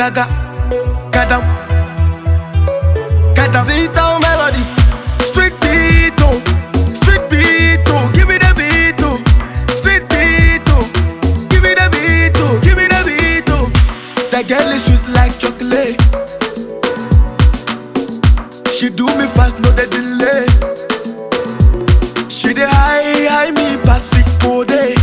gaga. Gadam. Z-Town melody. Street beat, oh. Street beat, oh. Give me the beat, oh. Street beat, oh. Give me the beat, oh. Give me the beat, oh. That girl is sweet like chocolate. She do me fast, no the delay. She dey high me pass it for day.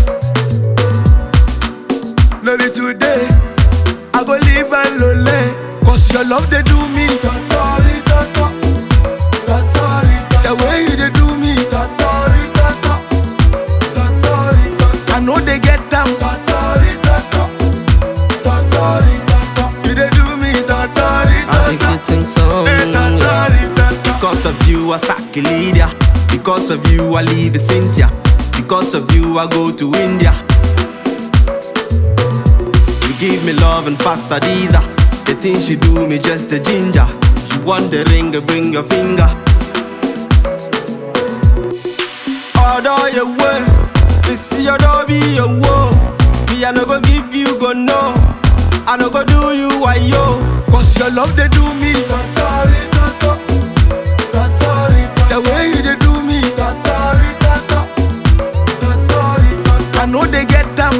No be today, I go live and lonely. Cause your love they do me. The way you they do me. I know they get down. You they do me. I think you think so. Because of you I sack Lydia. Because of you I leave Cynthia. Because of you I go to India. You give me love and pass Adiza. The things you do me just a ginger. You want the ring, bring your finger. Order your way. Me see your door be your woe. Me I no go give you go no. I no go do you why yo. Cause your love they do me. The way you they do me. I know they get down.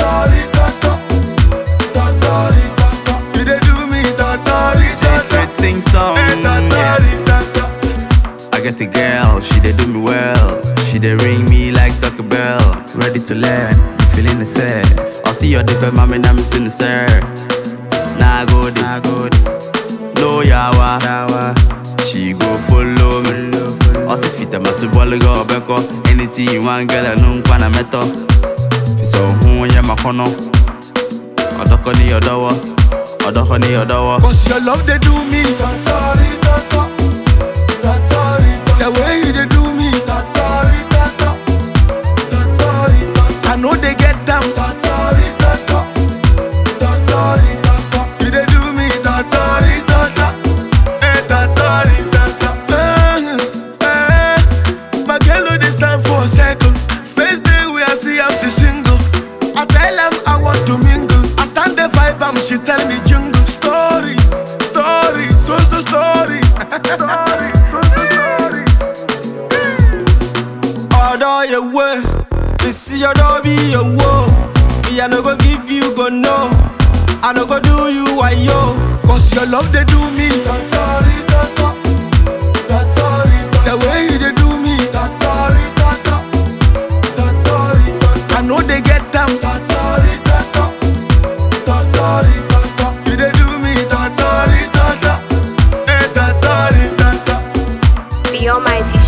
You they do me. J-Spread sing song, yeah. I get a girl, she they do me well. She they ring me like Taco Bell. Ready to learn, you feeling the same. I'll see your dipper, mommy, now I'm in the sir. Nah good, no yawa. She go follow me. Also fit I'm to ball go beko. Anything you want, girl, I know I'm meto. So who ya makono? Odokoni odawa. Cause your love they do me. The way you they do me. I know they get down. You they do me. My girl know they stand for a second. First day we I see I'm she single. I tell them I want to mingle. I stand the vibe and she tell me jungle. Story, so story. Order your way. Me see your door be your woe. Me I no go give you go no. I no go do you why yo. Cause your love they do me. The way you they do me. I know they get down. You they do me. The Almighty